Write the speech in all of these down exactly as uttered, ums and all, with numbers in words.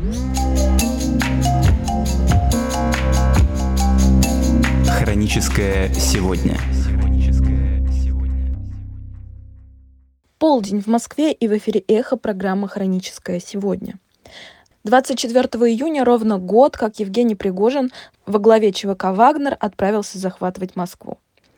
Хроническое сегодня. Полдень в Москве и в эфире «Эхо» программа «Хроническое сегодня». двадцать четвёртого июня ровно год, как Евгений Пригожин во главе ЧВК «Вагнер» отправился захватывать Москву.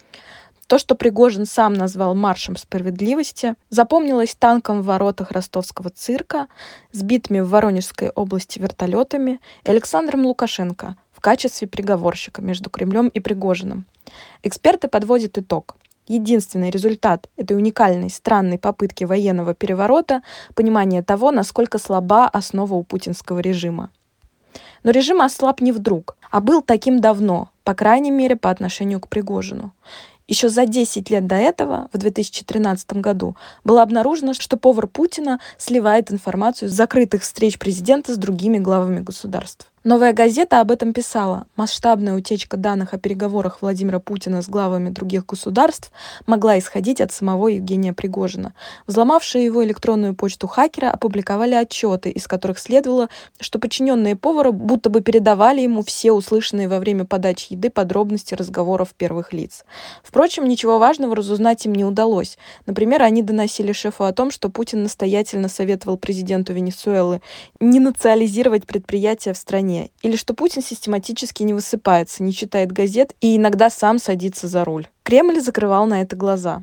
То, что Пригожин сам назвал «маршем справедливости», запомнилось танком в воротах ростовского цирка, сбитыми в Воронежской области вертолетами и Александром Лукашенко в качестве переговорщика между Кремлем и Пригожиным. Эксперты подводят итог. Единственный результат этой уникальной, странной попытки военного переворота – понимание того, насколько слаба основа у путинского режима. Но режим ослаб не вдруг, а был таким давно, по крайней мере, по отношению к Пригожину. Еще за десять лет до этого, в две тысячи тринадцатом году, было обнаружено, что повар Путина сливает информацию с закрытых встреч президента с другими главами государств. «Новая газета» об этом писала. Масштабная утечка данных о переговорах Владимира Путина с главами других государств могла исходить от самого Евгения Пригожина. Взломавшие его электронную почту хакеры опубликовали отчеты, из которых следовало, что подчиненные повара будто бы передавали ему все услышанные во время подачи еды подробности разговоров первых лиц. Впрочем, ничего важного разузнать им не удалось. Например, они доносили шефу о том, что Путин настоятельно советовал президенту Венесуэлы не национализировать предприятия в стране, или что Путин систематически не высыпается, не читает газет и иногда сам садится за руль. Кремль закрывал на это глаза.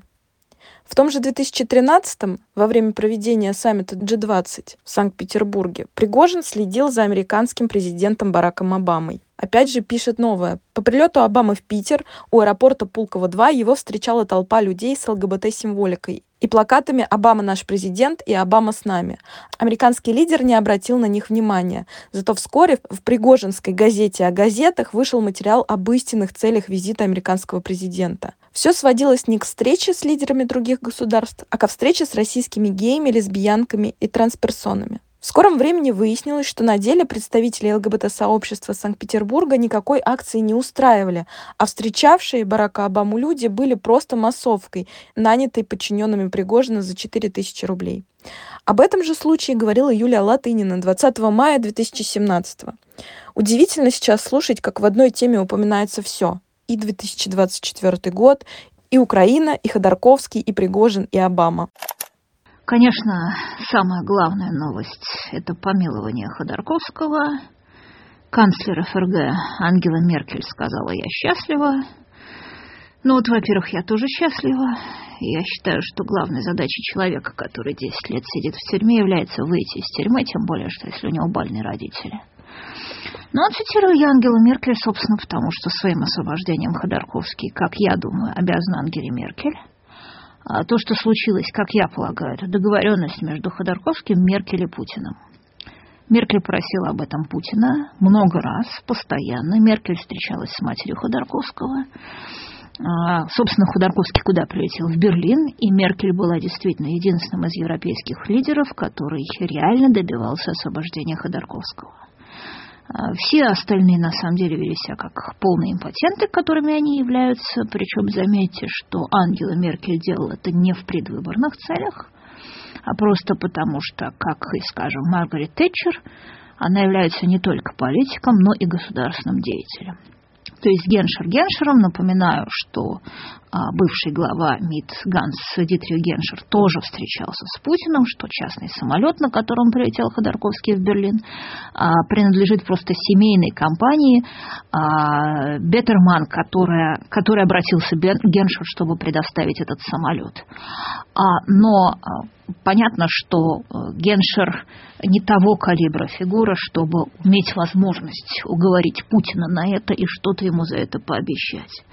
В том же две тысячи тринадцатом, во время проведения саммита джи двадцать в Санкт-Петербурге, Пригожин следил за американским президентом Бараком Обамой. Опять же пишет «Новое». По прилету Обамы в Питер у аэропорта Пулково-два его встречала толпа людей с эл гэ бэ тэ-символикой и плакатами «Обама наш президент» и «Обама с нами». Американский лидер не обратил на них внимания. Зато вскоре в пригожинской газете о газетах вышел материал об истинных целях визита американского президента. Все сводилось не к встрече с лидерами других государств, а ко встрече с российскими геями, лесбиянками и трансперсонами. В скором времени выяснилось, что на деле представители эл гэ бэ тэ-сообщества Санкт-Петербурга никакой акции не устраивали, а встречавшие Барака Обаму люди были просто массовкой, нанятой подчиненными Пригожина за четыре тысячи рублей. Об этом же случае говорила Юлия Латынина двадцатого мая две тысячи семнадцатого. Удивительно сейчас слушать, как в одной теме упоминается все. И две тысячи двадцать четвёртый год, и Украина, и Ходорковский, и Пригожин, и Обама. Конечно, самая главная новость – это помилование Ходорковского. Канцлер эф эр гэ Ангела Меркель сказала: «Я счастлива». Ну вот, во-первых, я тоже счастлива. Я считаю, что главной задачей человека, который десять лет сидит в тюрьме, является выйти из тюрьмы, тем более, что если у него бальные родители. Но цитирую я Ангелу Меркель, собственно, потому что своим освобождением Ходорковский, как я думаю, обязан Ангеле Меркель. А то, что случилось, как я полагаю, это договоренность между Ходорковским, Меркель и Путиным. Меркель просила об этом Путина много раз, постоянно. Меркель встречалась с матерью Ходорковского. А, собственно, Ходорковский куда прилетел? В Берлин. И Меркель была действительно единственным из европейских лидеров, который реально добивался освобождения Ходорковского. Все остальные, на самом деле, вели себя как полные импотенты, которыми они являются. Причем, заметьте, что Ангела Меркель делала это не в предвыборных целях, а просто потому что, как и, скажем, Маргарет Тэтчер, она является не только политиком, но и государственным деятелем. То есть Геншер Геншером, напоминаю, что а, бывший глава МИД Ганс Дитрих Геншер тоже встречался с Путиным, что частный самолет, на котором прилетел Ходорковский в Берлин, а, принадлежит просто семейной компании а, Беттерман, которая, который обратился Геншер, чтобы предоставить этот самолет. А, но а, понятно, что Геншер не того калибра фигура, чтобы иметь возможность уговорить Путина на это и что-то ему за это пообещать.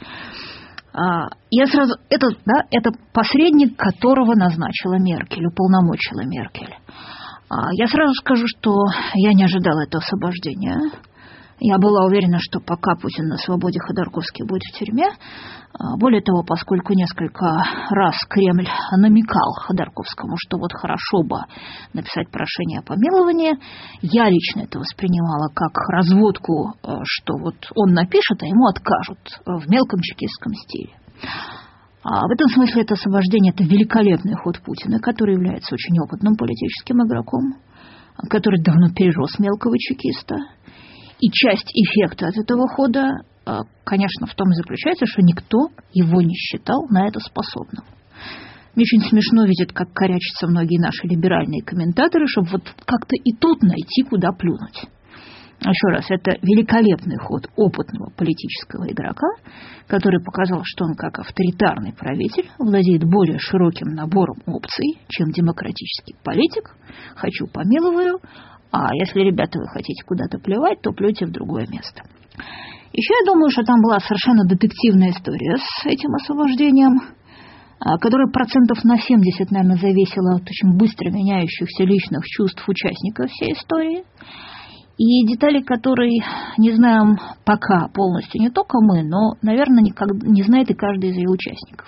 Я сразу, это, да, это посредник, которого назначила Меркель, уполномочила Меркель. Я сразу скажу, что я не ожидала этого освобождения. Я была уверена, что пока Путин на свободе, Ходорковский будет в тюрьме. Более того, поскольку несколько раз Кремль намекал Ходорковскому, что вот хорошо бы написать прошение о помиловании, я лично это воспринимала как разводку, что вот он напишет, а ему откажут в мелком чекистском стиле. А в этом смысле это освобождение – это великолепный ход Путина, который является очень опытным политическим игроком. который давно перерос мелкого чекиста. И часть эффекта от этого хода, конечно, в том и заключается, что никто его не считал на это способным. Мне очень смешно видеть, как корячатся многие наши либеральные комментаторы, чтобы вот как-то и тут найти, куда плюнуть. Еще раз, это великолепный ход опытного политического игрока, который показал, что он как авторитарный правитель владеет более широким набором опций, чем демократический политик. Хочу, помилую, а если, ребята, вы хотите куда-то плевать, то плюйте в другое место. Еще я думаю, что там была совершенно детективная история с этим освобождением, которая процентов на семьдесят, наверное, зависела от очень быстро меняющихся личных чувств участников всей истории. И детали, которые не знаем пока полностью не только мы, но, наверное, никогда не знает и каждый из ее участников.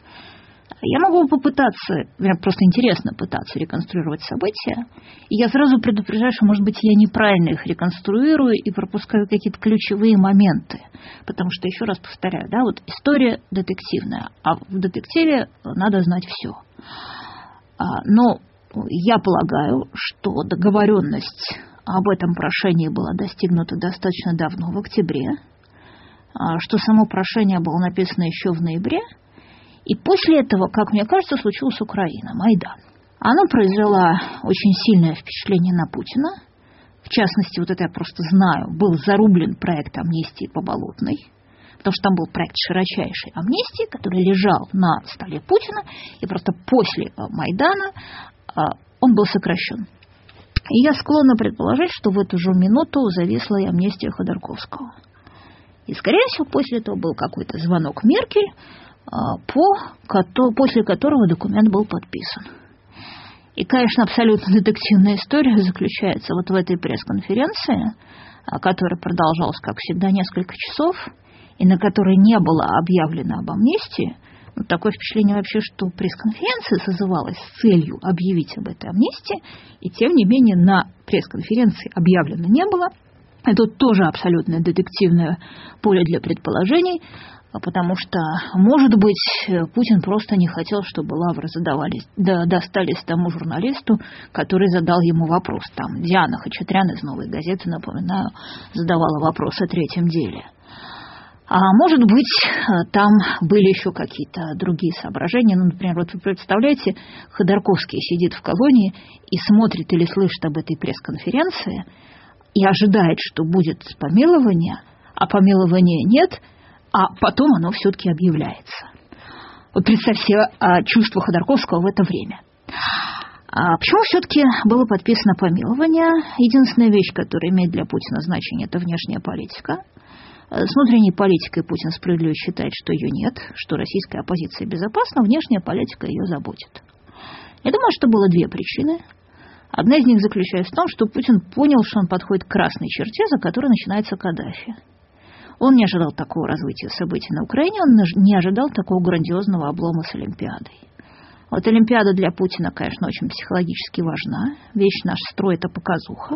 Я могу попытаться, мне просто интересно пытаться реконструировать события, и я сразу предупреждаю, что, может быть, я неправильно их реконструирую и пропускаю какие-то ключевые моменты, потому что, еще раз повторяю, да, вот история детективная, а в детективе надо знать все. Но я полагаю, что договоренность об этом прошении была достигнута достаточно давно, в октябре, что само прошение было написано еще в ноябре, и после этого, как мне кажется, случилась Украина, Майдан. Она произвела очень сильное впечатление на Путина. В частности, вот это я просто знаю, был зарублен проект амнистии по Болотной, потому что там был проект широчайшей амнистии, который лежал на столе Путина, и просто после Майдана он был сокращен. И я склонна предположить, что в эту же минуту зависла и амнистия Ходорковского. И, скорее всего, после этого был какой-то звонок Меркель, по, после которого документ был подписан. И, конечно, абсолютно детективная история заключается вот в этой пресс-конференции, которая продолжалась, как всегда, несколько часов, и на которой не было объявлено об амнистии. Ну, такое впечатление вообще, что пресс-конференция созывалась с целью объявить об этой амнистии, и тем не менее на пресс-конференции объявлено не было. Это тоже абсолютно детективное поле для предположений, потому что, может быть, Путин просто не хотел, чтобы лавры задавались, да, достались тому журналисту, который задал ему вопрос. Там Диана Хачатрян из «Новой газеты», напоминаю, задавала вопрос о третьем деле. А может быть, там были еще какие-то другие соображения. Ну, например, вот вы представляете, Ходорковский сидит в колонии и смотрит или слышит об этой пресс-конференции и ожидает, что будет помилование, а помилования нет, а потом оно все-таки объявляется. Вот представьте себе чувство Ходорковского в это время. А почему все-таки было подписано помилование? Единственная вещь, которая имеет для Путина значение, это внешняя политика. С внутренней политикой Путин справедливо считает, что ее нет, что российская оппозиция безопасна, внешняя политика ее заботит. Я думаю, что было две причины. Одна из них заключается в том, что Путин понял, что он подходит к красной черте, за которой начинается Каддафи. Он не ожидал такого развития событий на Украине, он не ожидал такого грандиозного облома с Олимпиадой. Вот Олимпиада для Путина, конечно, очень психологически важна. Весь наш строй – это показуха.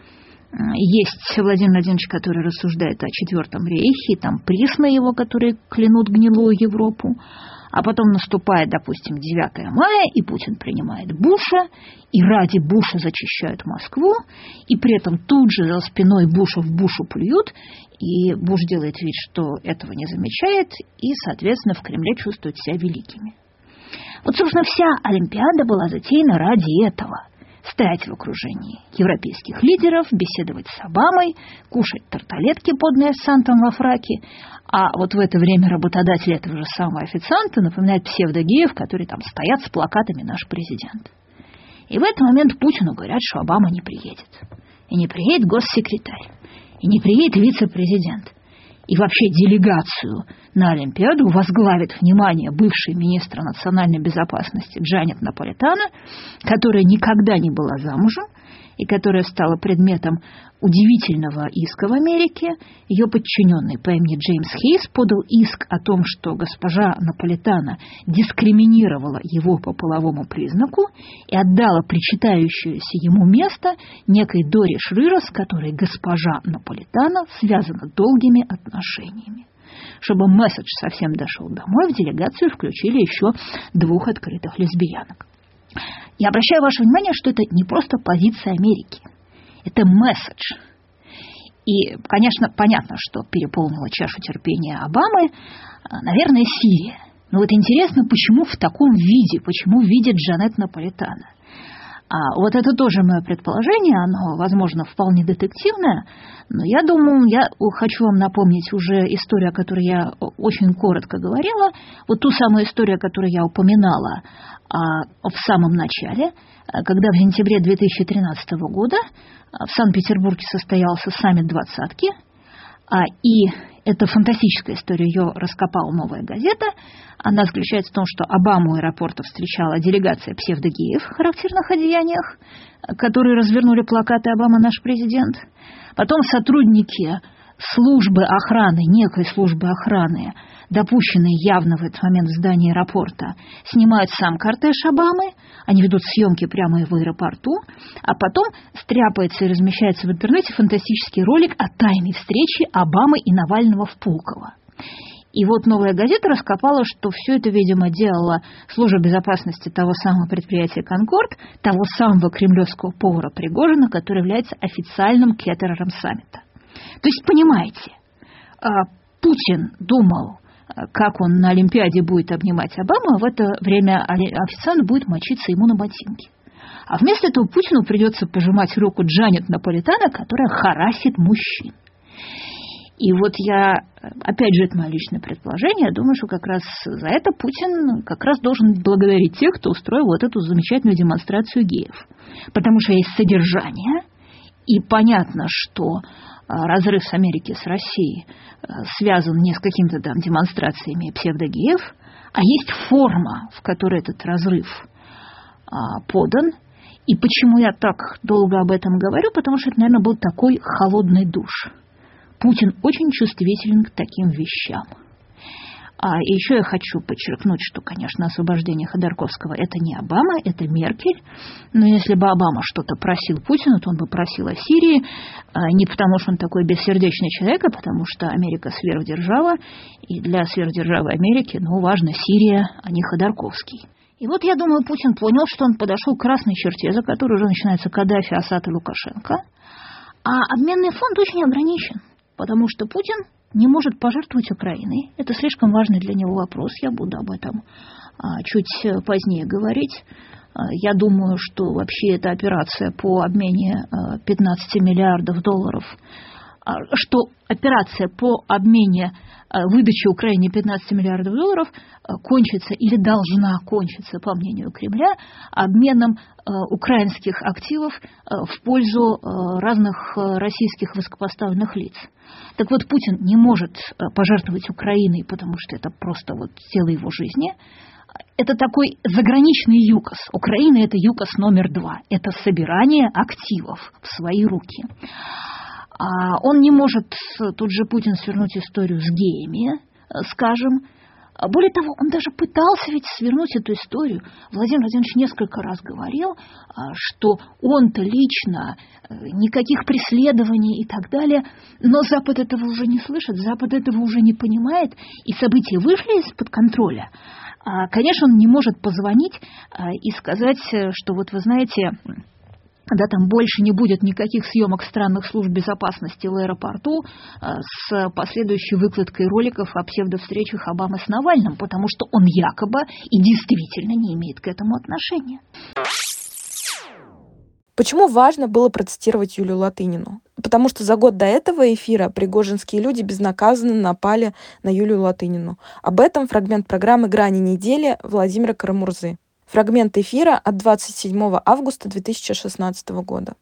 Есть Владимир Владимирович, который рассуждает о Четвертом рейхе, там присмы его, которые клянут гнилую Европу. А потом наступает, допустим, девятое мая, и Путин принимает Буша, и ради Буша зачищают Москву, и при этом тут же за спиной Буша в Бушу плюют, и Буш делает вид, что этого не замечает, и, соответственно, в Кремле чувствуют себя великими. Вот, собственно, вся Олимпиада была затеяна ради этого. Стоять в окружении европейских лидеров, беседовать с Обамой, кушать тарталетки под официантом во фраке, а вот в это время работодатели этого же самого официанта напоминают псевдогеев, которые там стоят с плакатами «Наш президент». И в этот момент Путину говорят, что Обама не приедет. И не приедет госсекретарь, и не приедет вице-президент. И вообще делегацию на Олимпиаду возглавит, внимание, бывший министр национальной безопасности Джанет Наполитано, которая никогда не была замужем и которая стала предметом удивительного иска в Америке. Ее подчиненный по имени Джеймс Хейс подал иск о том, что госпожа Наполитано дискриминировала его по половому признаку и отдала причитающееся ему место некой Доре Шрыро, с которой госпожа Наполитано связана долгими отношениями. Чтобы месседж совсем дошел домой, в делегацию включили еще двух открытых лесбиянок. Я обращаю ваше внимание, что это не просто позиция Америки. Это месседж. И, конечно, понятно, что переполнила чашу терпения Обамы, наверное, Сирия. Но вот интересно, почему в таком виде, почему в виде Джанет Наполитано? А вот это тоже мое предположение, оно, возможно, вполне детективное, но я думаю, я хочу вам напомнить уже историю, о которой я очень коротко говорила, вот ту самую историю, которую я упоминала а, в самом начале, когда в сентябре две тысячи тринадцатого года в Санкт-Петербурге состоялся саммит двадцатки, а, и эта фантастическая история, ее раскопала «Новая газета». Она заключается в том, что Обаму у аэропорта встречала делегация псевдогеев в характерных одеяниях, которые развернули плакаты «Обама наш президент». Потом сотрудники службы охраны, некой службы охраны, допущенные явно в этот момент в здании аэропорта, снимают сам кортеж Обамы, они ведут съемки прямо в аэропорту, а потом стряпается и размещается в интернете фантастический ролик о тайной встрече Обамы и Навального в Пулково. И вот «Новая газета» раскопала, что все это, видимо, делала служба безопасности того самого предприятия «Конкорд», того самого кремлевского повара Пригожина, который является официальным кеттерером саммита. То есть, понимаете, Путин думал, как он на Олимпиаде будет обнимать Обаму, а в это время официант будет мочиться ему на ботинки. А вместо этого Путину придется пожимать руку Джанет Наполитано, которая харасит мужчин. И вот я, опять же, это мое личное предположение, я думаю, что как раз за это Путин как раз должен благодарить тех, кто устроил вот эту замечательную демонстрацию геев. Потому что есть содержание, и понятно, что разрыв с Америки с Россией связан не с какими-то там демонстрациями псевдогеев, а есть форма, в которой этот разрыв подан. И почему я так долго об этом говорю? Потому что это, наверное, был такой холодный душ. Путин очень чувствителен к таким вещам. А еще я хочу подчеркнуть, что, конечно, освобождение Ходорковского – это не Обама, это Меркель. Но если бы Обама что-то просил Путина, то он бы просил о Сирии. Не потому, что он такой бессердечный человек, а потому что Америка сверхдержава. И для сверхдержавы Америки, ну, важна Сирия, а не Ходорковский. И вот, я думаю, Путин понял, что он подошел к красной черте, за которой уже начинается Каддафи, Асад и Лукашенко. А обменный фонд очень ограничен, потому что Путин не может пожертвовать Украиной. Это слишком важный для него вопрос. Я буду об этом а, чуть позднее говорить. А, я думаю, что вообще эта операция по обмене а, пятнадцати миллиардов долларов, а, что операция по обмене а, выдачи Украине пятнадцати миллиардов долларов а, кончится или должна кончиться, по мнению Кремля, обменом а, украинских активов а, в пользу а, разных а, российских высокопоставленных лиц. Так вот, Путин не может пожертвовать Украиной, потому что это просто вот дело его жизни. Это такой заграничный ЮКОС. Украина – это ЮКОС номер два. Это собирание активов в свои руки. Он не может, тут же Путин, свернуть историю с геями, скажем. Более того, он даже пытался ведь свернуть эту историю. Владимир Владимирович несколько раз говорил, что он-то лично никаких преследований и так далее, но Запад этого уже не слышит, Запад этого уже не понимает, и события вышли из-под контроля. Конечно, он не может позвонить и сказать, что вот вы знаете, да, там больше не будет никаких съемок странных служб безопасности в аэропорту с последующей выкладкой роликов о псевдовстречах Обамы с Навальным, потому что он якобы и действительно не имеет к этому отношения. Почему важно было процитировать Юлию Латынину? Потому что за год до этого эфира пригожинские люди безнаказанно напали на Юлию Латынину. Об этом фрагмент программы «Грани недели» Владимира Карамурзы. Фрагмент эфира от двадцать седьмого августа две тысячи шестнадцатого года.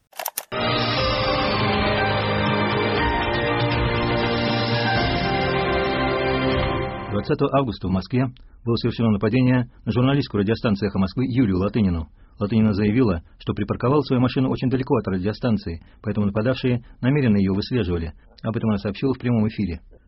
двадцатого августа в Москве было совершено нападение на журналистку радиостанции «Эхо Москвы» Юлию Латынину. Латынина заявила, что припарковала свою машину очень далеко от радиостанции, поэтому нападавшие намеренно ее выслеживали. Об этом она сообщила в прямом эфире.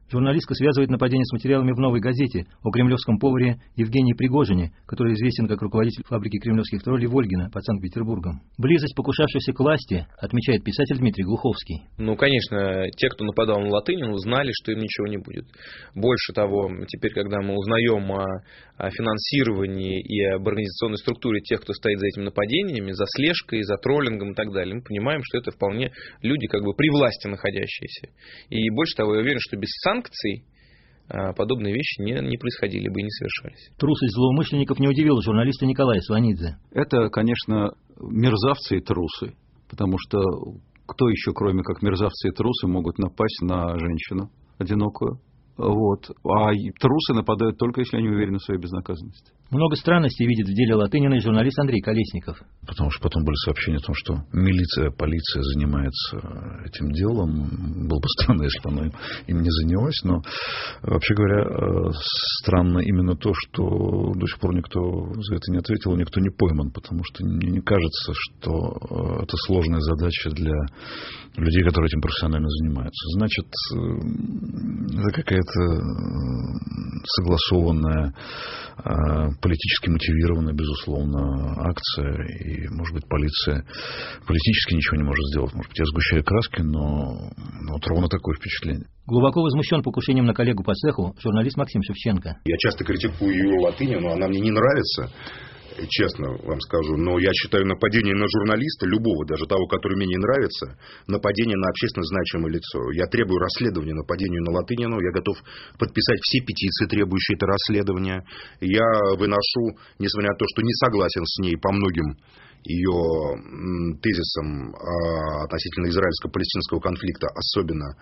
Журналистка связывает нападение с материалами в «Новой газете» о кремлевском поваре Евгении Пригожине, который известен как руководитель фабрики кремлевских троллей Вольгина под Санкт-Петербургом. Близость покушавшихся к власти отмечает писатель Дмитрий Глуховский. Ну, конечно, те, кто нападал на Латынину, знали, что им ничего не будет. Больше того, теперь, когда мы узнаем о, о финансировании и об организационной структуре тех, кто стоит за этими нападениями, за слежкой, за троллингом и так далее, мы понимаем, что это вполне люди как бы при власти находящиеся. И больше того, я уверен, что без санкций подобные вещи не, не происходили бы и не совершались. Трусость злоумышленников не удивила журналиста Николая Сванидзе. Это, конечно, мерзавцы и трусы, потому что кто еще, кроме как мерзавцы и трусы, могут напасть на женщину одинокую? Вот. А трусы нападают только, если они уверены в своей безнаказанности. Много странностей видит в деле Латыниной журналист Андрей Колесников. Потому что потом были сообщения о том, что милиция, полиция занимается этим делом. Было бы странно, если бы она им, им не занялась. Но, вообще говоря, странно именно то, что до сих пор никто за это не ответил, никто не пойман. Потому что мне не кажется, что это сложная задача для людей, которые этим профессионально занимаются. Значит, это какая-то согласованная, политически мотивированная, безусловно, акция. И, может быть, полиция политически ничего не может сделать. Может быть, я сгущаю краски, но, но вот ровно такое впечатление. Глубоко возмущен покушением на коллегу по цеху журналист Максим Шевченко. Я часто критикую Юлию Латынину, но она мне не нравится. Честно вам скажу, но я считаю нападение на журналиста, любого, даже того, который мне не нравится, нападение на общественно значимое лицо. Я требую расследования нападению на Латынину, я готов подписать все петиции, требующие это расследование. Я выношу, несмотря на то, что не согласен с ней по многим ее тезисам относительно израильско-палестинского конфликта, особенно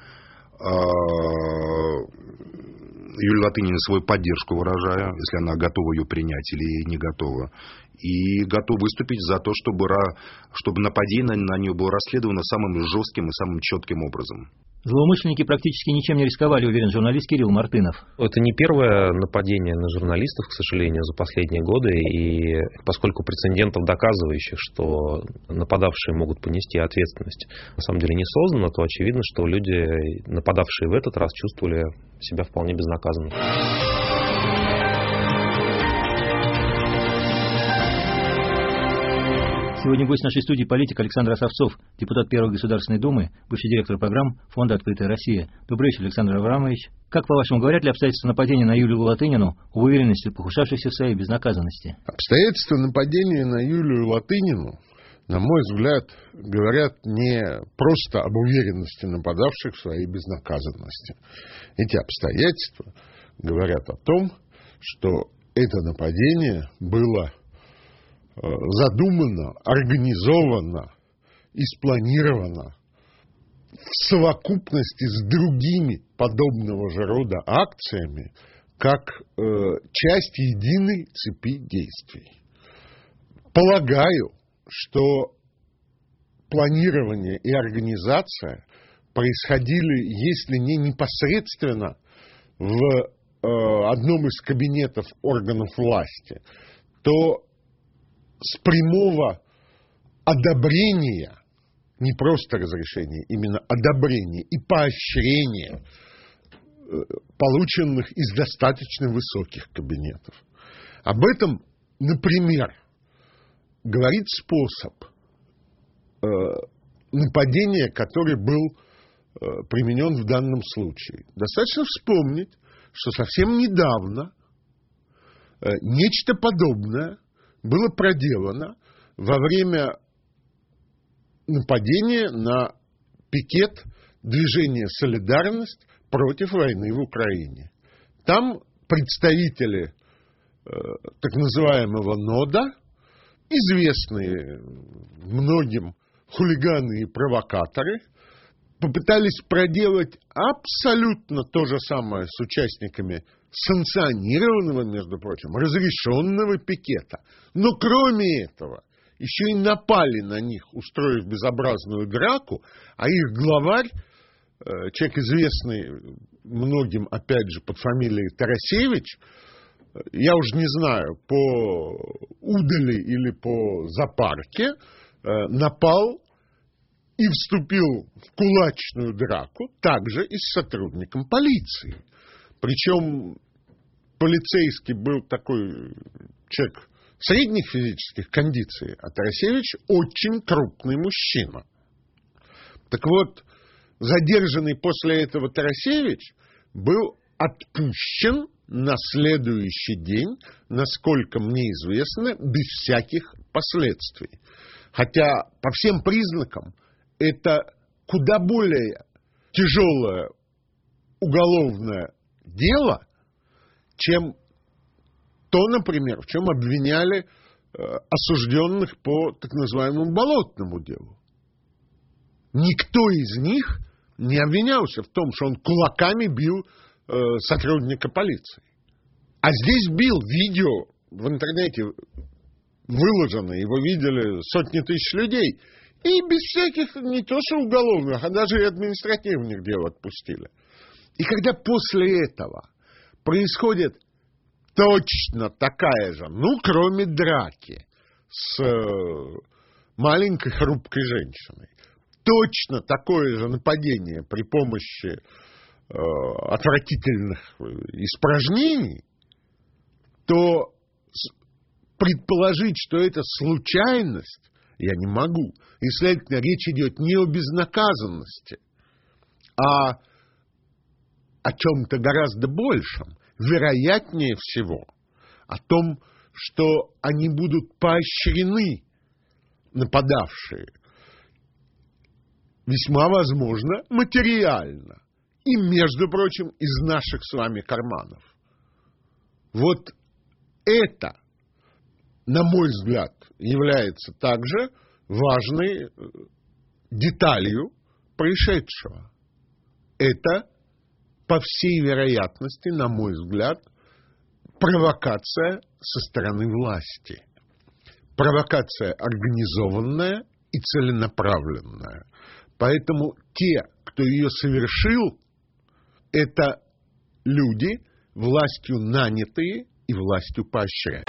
Юлии Латыниной свою поддержку выражаю, если она готова ее принять или не готова. И готов выступить за то, чтобы, чтобы нападение на нее было расследовано самым жестким и самым четким образом. Злоумышленники практически ничем не рисковали, уверен журналист Кирилл Мартынов. Это не первое нападение на журналистов, к сожалению, за последние годы. И поскольку прецедентов, доказывающих, что нападавшие могут понести ответственность, на самом деле не создано, то очевидно, что люди, нападавшие в этот раз, чувствовали себя вполне безнаказанно. Сегодня гость нашей студии политик Александр Осовцов, депутат Первой Государственной Думы, бывший директор программ Фонда «Открытая Россия». Добрый вечер, Александр Аврамович. Как, по-вашему, говорят ли обстоятельства нападения на Юлию Латынину об уверенности покушавшихся в своей безнаказанности? Обстоятельства нападения на Юлию Латынину, на мой взгляд, говорят не просто об уверенности нападавших в своей безнаказанности. Эти обстоятельства говорят о том, что это нападение было задумано, организовано и спланировано в совокупности с другими подобного же рода акциями, как э, часть единой цепи действий. Полагаю, что планирование и организация происходили, если не непосредственно в э, одном из кабинетов органов власти, то с прямого одобрения, не просто разрешения, именно одобрения и поощрения, полученных из достаточно высоких кабинетов. Об этом, например, говорит способ э, нападения, который был э, применен в данном случае. Достаточно вспомнить, что совсем недавно э, нечто подобное было проделано во время нападения на пикет движения «Солидарность» против войны в Украине. Там представители э, так называемого НОДА, известные многим хулиганы и провокаторы, попытались проделать абсолютно то же самое с участниками санкционированного, между прочим, разрешенного пикета. Но кроме этого, еще и напали на них, устроив безобразную драку, а их главарь, человек, известный многим, опять же, под фамилией Тарасевич, я уже не знаю, по удали или по запарке, напал и вступил в кулачную драку также и с сотрудником полиции. Причем полицейский был такой человек средних физических кондиций, а Тарасевич очень крупный мужчина. Так вот, задержанный после этого Тарасевич был отпущен на следующий день, насколько мне известно, без всяких последствий. Хотя по всем признакам это куда более тяжелое уголовное дело, чем то, например, в чем обвиняли э, осужденных по так называемому болотному делу. Никто из них не обвинялся в том, что он кулаками бил э, сотрудника полиции. А здесь бил. Видео в интернете выложено, его видели сотни тысяч людей. И без всяких не то что уголовных, а даже и административных дел отпустили. И когда после этого происходит точно такая же, ну, кроме драки с э, маленькой хрупкой женщиной, точно такое же нападение при помощи э, отвратительных испражнений, то предположить, что это случайность, я не могу. И, следовательно, речь идет не о безнаказанности, а о чем-то гораздо большем. Вероятнее всего о том, что они будут поощрены, нападавшие, весьма возможно, материально. И, между прочим, из наших с вами карманов. Вот это, на мой взгляд, является также важной деталью происшедшего. Это, по всей вероятности, на мой взгляд, провокация со стороны власти. Провокация организованная и целенаправленная. Поэтому те, кто ее совершил, это люди, властью нанятые и властью поощряемые.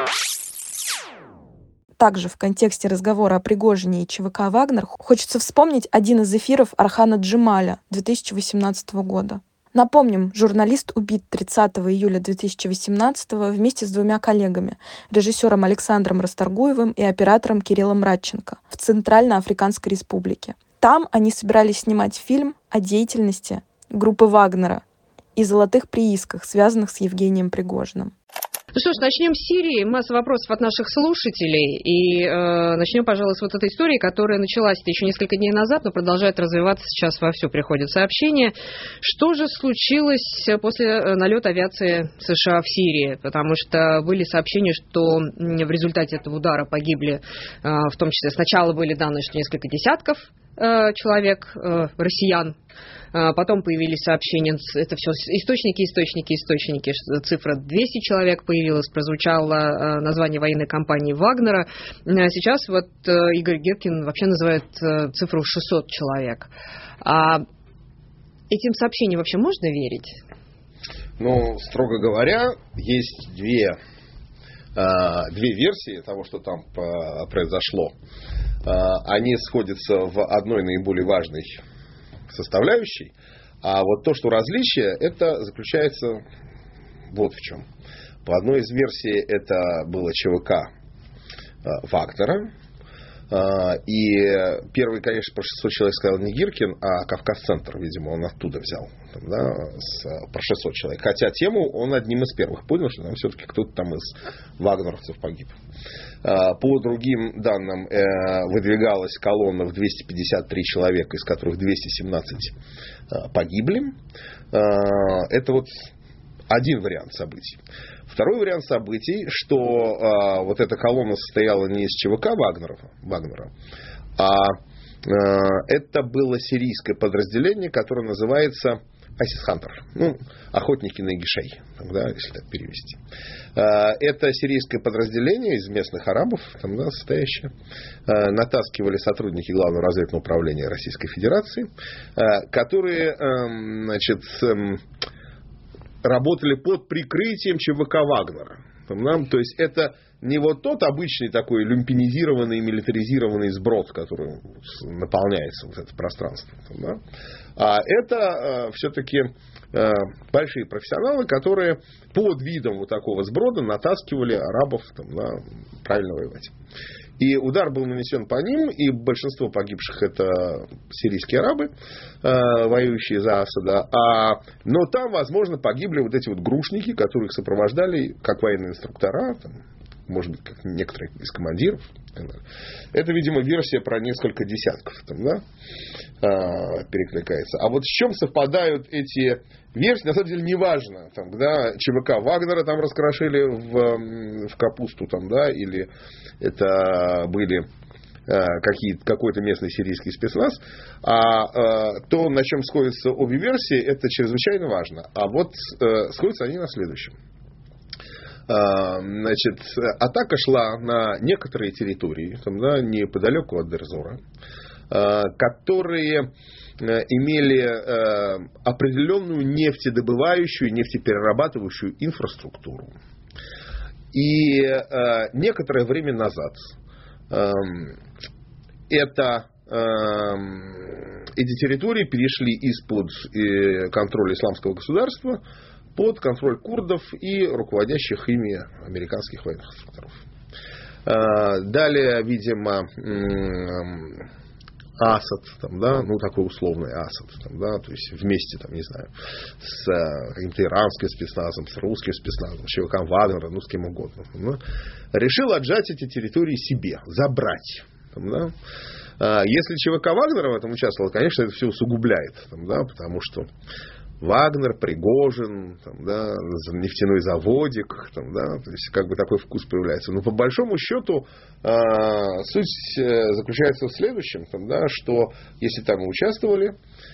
Также в контексте разговора о Пригожине и ЧВК «Вагнер» хочется вспомнить один из эфиров Орхана Джемаля две тысячи восемнадцатого года. Напомним, журналист убит тридцатого июля две тысячи восемнадцатого вместе с двумя коллегами, режиссером Александром Расторгуевым и оператором Кириллом Радченко в Центральноафриканской Республике. Там они собирались снимать фильм о деятельности группы Вагнера и золотых приисках, связанных с Евгением Пригожиным. Ну что ж, начнем с Сирии. Масса вопросов от наших слушателей. И э, начнем, пожалуй, с вот этой истории, которая началась еще несколько дней назад, но продолжает развиваться сейчас вовсю. Приходят сообщения. Что же случилось после налета авиации США в Сирии? Потому что были сообщения, что в результате этого удара погибли, э, в том числе сначала были данные, что несколько десятков э, человек, э, россиян. Потом появились сообщения, это все источники, источники, источники, цифра двести человек появилась, прозвучало название военной компании Вагнера. Сейчас вот Игорь Гиркин вообще называет цифру шестьсот человек. А этим сообщениям вообще можно верить? Ну, строго говоря, есть две, две версии того, что там произошло. Они сходятся в одной наиболее важной составляющей, а вот то, что различие, это заключается вот в чем. По одной из версий это было ЧВК Вагнера, и первый, конечно, про шестьсот человек сказал не Гиркин, а Кавказ-центр, видимо, он оттуда взял, да, с, про шестьсот человек. Хотя тему он одним из первых понял, что там все-таки кто-то там из вагнеровцев погиб. По другим данным, выдвигалась колонна в двести пятьдесят три человека, из которых двести семнадцать погибли. Это вот один вариант событий. Второй вариант событий, что э, вот эта колонна состояла не из ЧВК Вагнера, Вагнера а э, это было сирийское подразделение, которое называется Айсис Хантер, ну, охотники на егишей, да, если так перевести. Э, это сирийское подразделение из местных арабов, там, да, состоящее. Э, натаскивали сотрудники Главного разведывательного управления Российской Федерации, э, которые, э, значит, э, работали под прикрытием ЧВК Вагнера. То есть это не вот тот обычный такой люмпинизированный, милитаризированный сброд, который наполняется вот это пространство, да? А это э, все-таки э, большие профессионалы, которые под видом вот такого сброда натаскивали арабов там, да, правильно воевать. И удар был нанесен по ним, и большинство погибших это сирийские арабы, э, воюющие за Асада. А, но там, возможно, погибли вот эти вот грушники, которые их сопровождали как военные инструктора, там, может быть, как некоторые из командиров. Это, видимо, версия про несколько десятков там, да, э, перекликается. А вот с чем совпадают эти версии, на самом деле, не важно. Там, да, ЧВК Вагнера там раскрошили в, в капусту, там, да, или это были какие, какой-то местный сирийский спецназ. А э, то, на чем сходятся обе версии, это чрезвычайно важно. А вот э, сходятся они на следующем. Значит, атака шла на некоторые территории, там, да, неподалеку от Дер-Зора, которые имели определенную нефтедобывающую, нефтеперерабатывающую инфраструктуру. И некоторое время назад это, эти территории перешли из-под контроля исламского государства под контроль курдов и руководящих ими американских военных инструкторов. Далее, видимо, Асад, там, да, ну такой условный Асад, там, да, то есть вместе, там, не знаю, с каким-то иранским спецназом, с русским спецназом, с ЧВК Вагнера, ну с кем угодно, там, да, решил отжать эти территории себе, забрать. Там, да. Если ЧВК Вагнера в этом участвовал, конечно, это все усугубляет, там, да, потому что Вагнер, Пригожин, там, да, нефтяной заводик, там, да, то есть как бы такой вкус появляется. Но по большому счету э, суть заключается в следующем, там, да, что если там участвовали,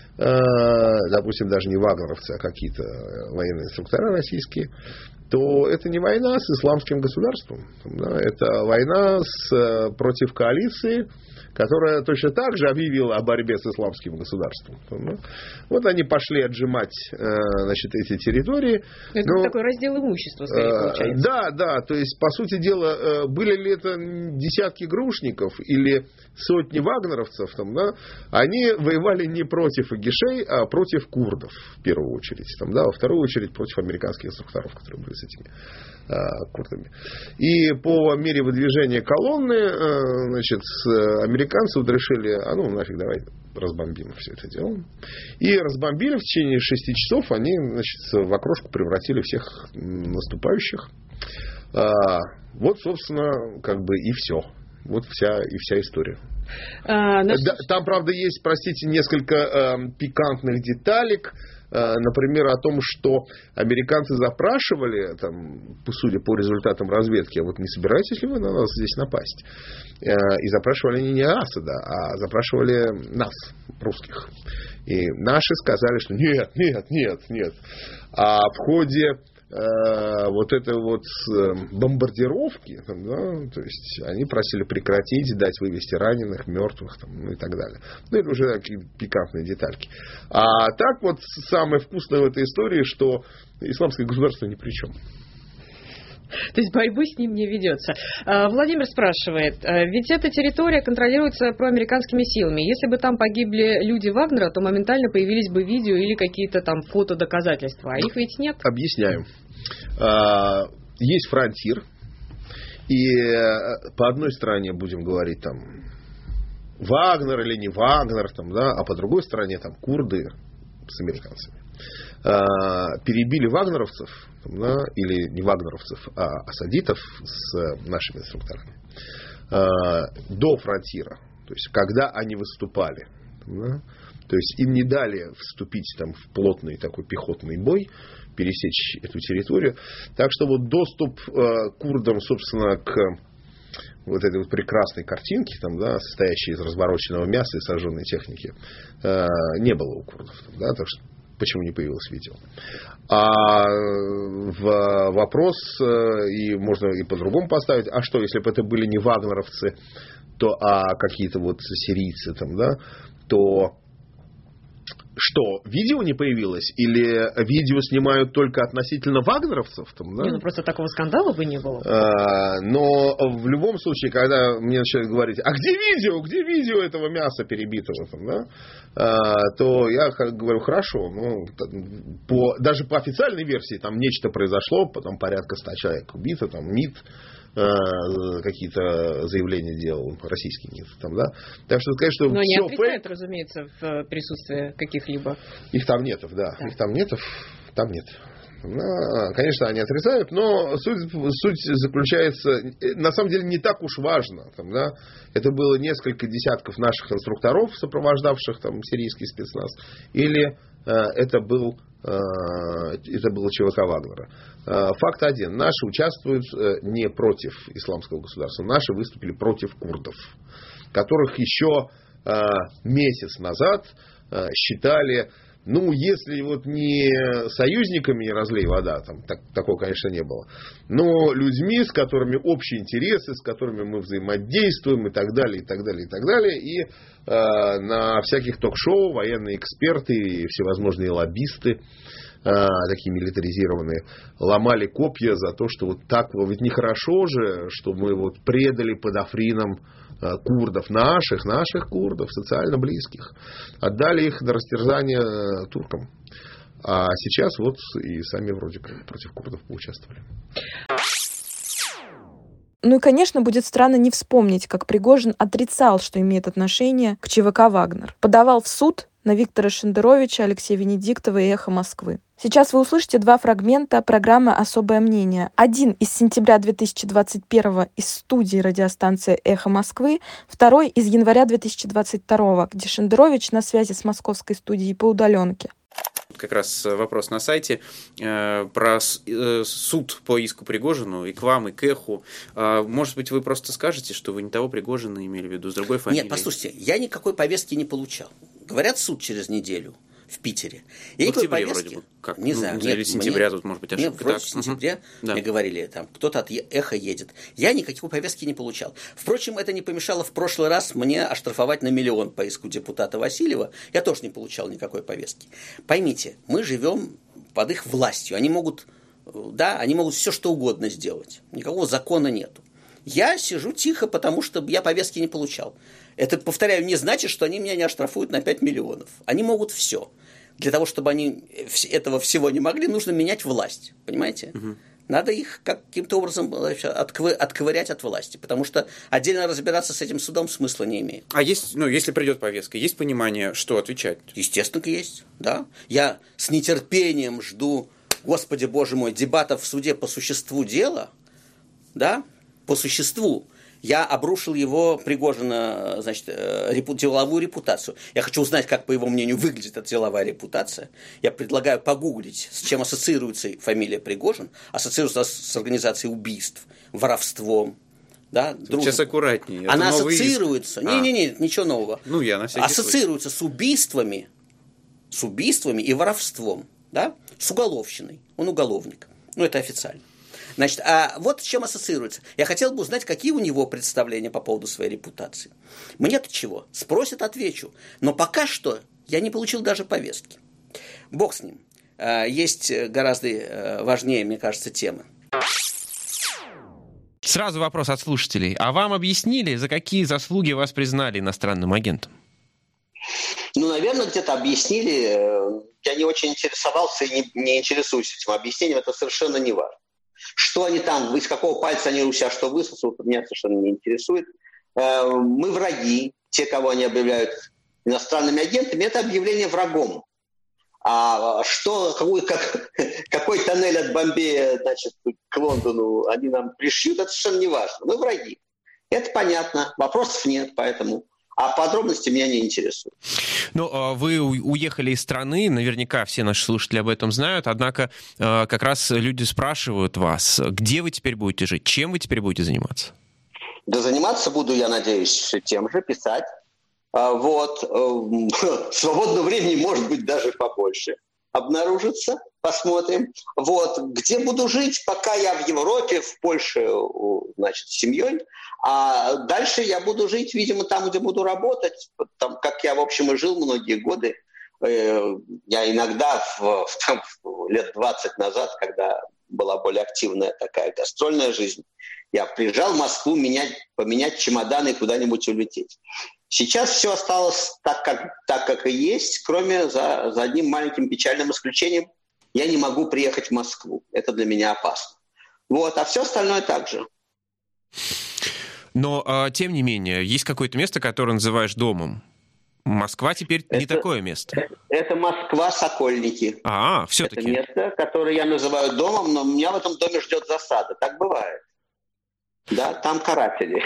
э, допустим, даже не вагнеровцы, а какие-то военные инструктора российские, то это не война с исламским государством, там, да, это война с, против коалиции, которая точно так же объявила о борьбе с исламским государством. Вот они пошли отжимать, значит, эти территории. Это но, такой раздел имущества, скорее, получается. Да, да, то есть, по сути дела, были ли это десятки грушников или сотни вагнеровцев, там, да, они воевали не против агишей, а против курдов, в первую очередь, там, да, во вторую очередь против американских инструкторов, которые были с этими а, курдами. И по мере выдвижения колонны, а, значит, американцы вот решили, а ну нафиг, давай разбомбим все это дело. И разбомбили в течение шести часов, они, значит, в окрошку превратили всех наступающих. А, вот, собственно, как бы и все. Вот вся и вся история. А, наш... да, там, правда, есть, простите, несколько э, пикантных деталек. Э, например, о том, что американцы запрашивали, там, судя по результатам разведки, а вот не собираетесь ли вы на нас здесь напасть? Э, и запрашивали они не Асада, а запрашивали нас, русских. И наши сказали, что нет, нет, нет, нет. А в ходе вот этой вот бомбардировки, там, да, то есть они просили прекратить, дать вывести раненых, мертвых, там, ну и так далее. Ну, это уже такие пикантные детальки. А так вот самое вкусное в этой истории, что исламское государство ни при чем. То есть борьбы с ним не ведется. Владимир спрашивает, ведь эта территория контролируется проамериканскими силами. Если бы там погибли люди Вагнера, то моментально появились бы видео или какие-то там фотодоказательства. А их ведь нет. Объясняю. Есть фронтир. И по одной стороне будем говорить там Вагнер или не Вагнер, там, да, а по другой стороне там курды с американцами. Перебили вагнеровцев, да, или не вагнеровцев, а асадитов с нашими инструкторами до фронтира, то есть когда они выступали, да, то есть им не дали вступить там в плотный такой пехотный бой, пересечь эту территорию, так что вот доступ к курдам, собственно, к вот этой вот прекрасной картинке, там, да, состоящей из развороченного мяса и сожженной техники, не было у курдов, да, так что почему не появилось видео. А в вопрос, и можно и по-другому поставить, а что, если бы это были не вагнеровцы, то а какие-то вот сирийцы, там, да, то Что, видео не появилось? Или видео снимают только относительно вагнеровцев? Там, да? Не, ну просто такого скандала бы не было. А, но в любом случае, когда мне начинают говорить, а где видео, где видео этого мяса перебитого, там, да? а, то я говорю, хорошо, ну, по, даже по официальной версии там нечто произошло, потом порядка ста человек убито, там МИД какие-то заявления делал, российский МИД. Там, да? Так что сказать, что но все не отрицает, фейк, разумеется, в присутствии каких-либо. Их там нету, да. да. Их там нету, там нет. Ну, конечно, они отрицают, но суть, суть заключается, на самом деле, не так уж важно. Там, да? Это было несколько десятков наших инструкторов, сопровождавших там, сирийский спецназ, или э, это был это было ЧВК Вагнера. Факт один. Наши участвуют не против исламского государства. Наши выступили против курдов, которых еще месяц назад считали, ну, если вот не союзниками, не разлей вода, там так, такого, конечно, не было, но людьми, с которыми общие интересы, с которыми мы взаимодействуем и так далее, и так далее, и так далее. И э, на всяких ток-шоу военные эксперты и всевозможные лоббисты, э, такие милитаризированные, ломали копья за то, что вот так, ведь нехорошо же, что мы вот предали под Африном курдов, наших, наших курдов, социально близких. Отдали их на растерзание туркам. А сейчас вот и сами вроде как против курдов поучаствовали. Ну и, конечно, будет странно не вспомнить, как Пригожин отрицал, что имеет отношение к ЧВК «Вагнер». Подавал в суд на Виктора Шендеровича, Алексея Венедиктова и «Эхо Москвы». Сейчас вы услышите два фрагмента программы «Особое мнение». Один из сентября две тысячи двадцать первого из студии радиостанции «Эхо Москвы», второй из января две тысячи двадцать второго, где Шендерович на связи с московской студией по удаленке. Как раз вопрос на сайте э, про э, суд по иску Пригожину и к вам, и к Эху. Э, может быть, вы просто скажете, что вы не того Пригожина имели в виду, с другой фамилией? Нет, послушайте, я никакой повестки не получал. Говорят, суд через неделю в Питере. Я в октябре повестки, вроде бы. Как? Не ну, знаю. Или нет, сентября мне, тут может быть ошибка. Мне вроде так. в сентябре угу. мне да. говорили, там кто-то от Эхо едет. Я никакой повестки не получал. Впрочем, это не помешало в прошлый раз мне оштрафовать на миллион по иску депутата Васильева. Я тоже не получал никакой повестки. Поймите, мы живем под их властью. Они могут, да, они могут все что угодно сделать. Никакого закона нету. Я сижу тихо, потому что я повестки не получал. Это, повторяю, не значит, что они меня не оштрафуют на пять миллионов. Они могут все. Для того, чтобы они этого всего не могли, нужно менять власть. Понимаете? Угу. Надо их каким-то образом отковырять от власти. Потому что отдельно разбираться с этим судом смысла не имеет. А есть, ну, если придет повестка, есть понимание, что отвечать? Естественно, есть. Да. Я с нетерпением жду, Господи Боже мой, дебатов в суде по существу дела. Да? По существу. Я обрушил его, Пригожина, значит, репу, деловую репутацию. Я хочу узнать, как, по его мнению, выглядит эта деловая репутация. Я предлагаю погуглить, с чем ассоциируется фамилия Пригожин. Ассоциируется с организацией убийств, воровством. Да, сейчас аккуратнее. Она ассоциируется. Не-не-не, а. ничего нового. Ну, я на всякий ассоциируется случай. с убийствами, с убийствами и воровством. Да? С уголовщиной. Он уголовник. Ну, это официально. Значит, а вот с чем ассоциируется. Я хотел бы узнать, какие у него представления по поводу своей репутации. Мне-то чего? Спросят, отвечу. Но пока что я не получил даже повестки. Бог с ним. Есть гораздо важнее, мне кажется, темы. Сразу вопрос от слушателей. А вам объяснили, за какие заслуги вас признали иностранным агентом? Ну, наверное, где-то объяснили. Я не очень интересовался и не, не интересуюсь этим объяснением. Это совершенно не важно. Что они там, из какого пальца они у себя что высосут, меня совершенно не интересует. Мы враги, те, кого они объявляют иностранными агентами, это объявление врагом. А что, какой, как, какой тоннель от Бомбея, значит, к Лондону они нам пришьют, это совершенно не важно. Мы враги. Это понятно, вопросов нет, поэтому... А подробности меня не интересуют. Ну, вы уехали из страны, наверняка все наши слушатели об этом знают, однако как раз люди спрашивают вас, где вы теперь будете жить, чем вы теперь будете заниматься? Да заниматься буду, я надеюсь, тем же, писать. Вот. Свободного времени, может быть, даже побольше обнаружится. Посмотрим. Вот. Где буду жить? Пока я в Европе, в Польше, значит, с семьей. А дальше я буду жить, видимо, там, где буду работать. Там, как я, в общем, и жил многие годы. Я иногда, в, там, лет двадцать назад, когда была более активная такая гастрольная жизнь, я приезжал в Москву менять, поменять чемоданы и куда-нибудь улететь. Сейчас все осталось так, как, так, как и есть, кроме за, за одним маленьким печальным исключением. Я не могу приехать в Москву. Это для меня опасно. Вот, а все остальное так же. Но, а, тем не менее, есть какое-то место, которое называешь домом. Москва теперь это, не такое место. Это, это Москва-Сокольники. А, все-таки. Это место, которое я называю домом, но меня в этом доме ждет засада. Так бывает. Да, там каратели.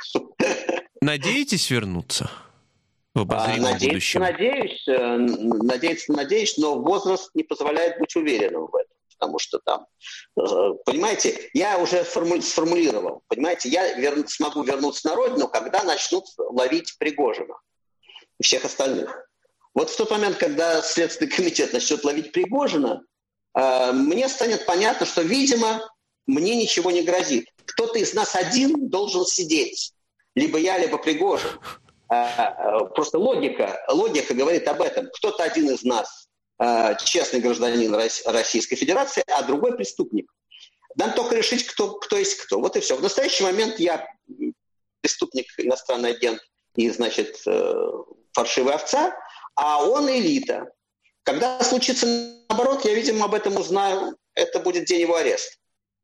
Надеетесь вернуться в обозримом надеюсь, будущем? Надеюсь, надеюсь, надеюсь, но возраст не позволяет быть уверенным в этом. Потому что там, понимаете, я уже сформулировал, понимаете, я вер, смогу вернуться на родину, когда начнут ловить Пригожина и всех остальных. Вот в тот момент, когда Следственный комитет начнет ловить Пригожина, мне станет понятно, что, видимо, мне ничего не грозит. Кто-то из нас один должен сидеть. Либо я, либо Пригожин. Просто логика, логика говорит об этом. Кто-то один из нас честный гражданин Российской Федерации, а другой преступник. Нам только решить, кто, кто есть кто. Вот и все. В настоящий момент я преступник, иностранный агент и, значит, фальшивая овца, а он элита. Когда случится наоборот, я, видимо, об этом узнаю. Это будет день его ареста.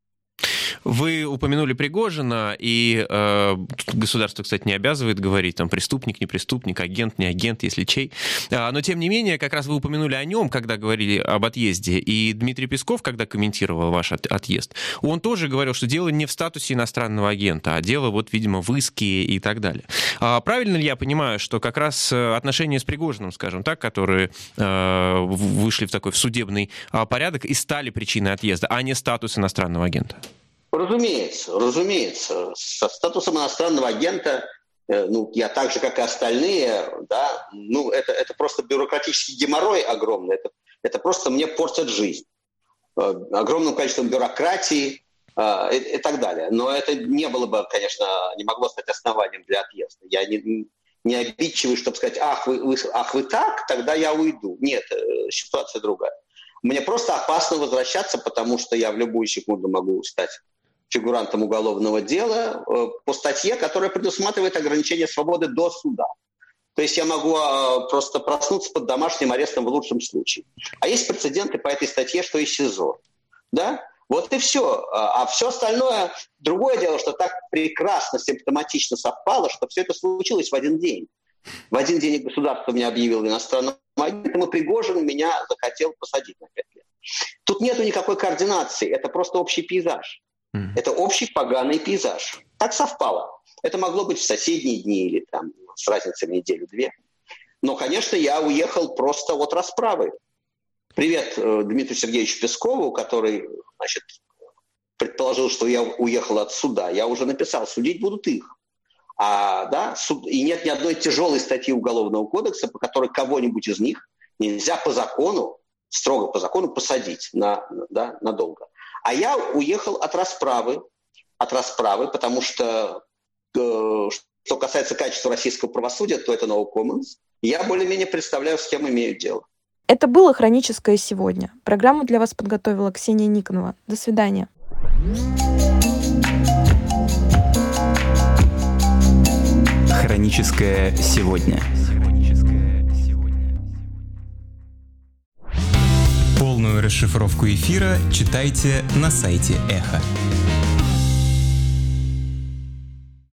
Вы упомянули Пригожина, и э, государство, кстати, не обязывает говорить, там, преступник, не преступник, агент, не агент, если чей. А, но, тем не менее, как раз вы упомянули о нем, когда говорили об отъезде, и Дмитрий Песков, когда комментировал ваш от, отъезд, он тоже говорил, что дело не в статусе иностранного агента, а дело, вот, видимо, в иске и так далее. А правильно ли я понимаю, что как раз отношения с Пригожиным, скажем так, которые э, вышли в такой в судебный э, порядок и стали причиной отъезда, а не статус иностранного агента? Разумеется, разумеется. Со статусом иностранного агента, э, ну, я так же, как и остальные, да, ну, это, это просто бюрократический геморрой огромный, это, это просто мне портит жизнь. Э, огромным количеством бюрократии э, и, и так далее. Но это не было бы, конечно, не могло стать основанием для отъезда. Я не, не обидчивый, чтобы сказать, ах вы, вы, ах, вы так, тогда я уйду. Нет, э, ситуация другая. Мне просто опасно возвращаться, потому что я в любую секунду могу стать фигурантом уголовного дела по статье, которая предусматривает ограничение свободы до суда. То есть я могу просто проснуться под домашним арестом в лучшем случае. А есть прецеденты по этой статье, что и СИЗО. Да? Вот и все. А все остальное, другое дело, что так прекрасно, симптоматично совпало, что все это случилось в один день. В один день государство меня объявило иностранным агентом, и Пригожин меня захотел посадить на пять лет. Тут нету никакой координации, это просто общий пейзаж. Это общий поганый пейзаж. Так совпало. Это могло быть в соседние дни или там с разницей в неделю-две. Но, конечно, я уехал просто от расправы. Привет Дмитрию Сергеевичу Пескову, который, значит, предположил, что я уехал от суда. Я уже написал, судить будут их. А, да, суд... И нет ни одной тяжелой статьи Уголовного кодекса, по которой кого-нибудь из них нельзя по закону, строго по закону, посадить на, да, надолго. А я уехал от расправы, от расправы, потому что, э, что касается качества российского правосудия, то это no comments. Я более-менее представляю, с кем имею дело. Это было «Хроническое сегодня». Программу для вас подготовила Ксения Никонова. До свидания. «Хроническое сегодня». Полную расшифровку эфира читайте на сайте Эхо.